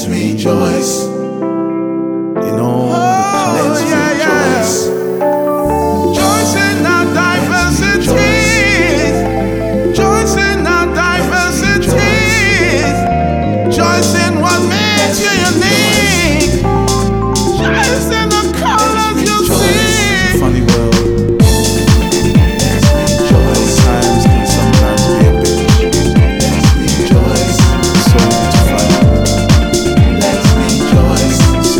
Let's rejoice in all the colors. Let's rejoice. Joyce in our diversity. Joyce in our diversity. Joyce in what makes you unique. Joyce in the colors you see. Funny world. Times can sometimes be a bitch. Let's rejoice. So much fun. Let's rejoice. So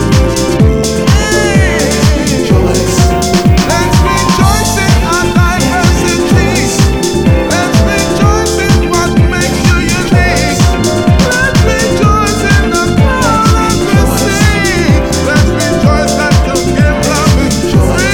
rejoice. Let's rejoice in our diversity. Let's rejoice in what makes you unique. Let's rejoice in the colors we see. Let's rejoice that to give love is free.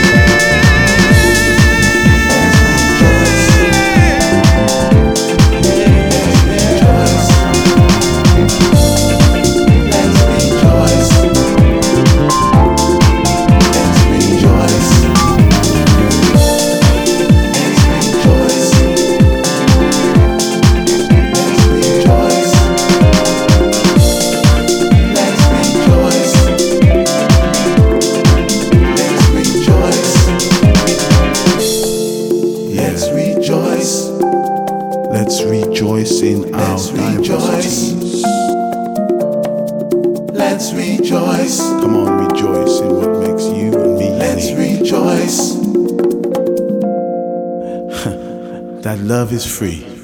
Let's rejoice in our diversities. Let's rejoice. Come on, rejoice in what makes you and me Let's unique. rejoice. That love is free.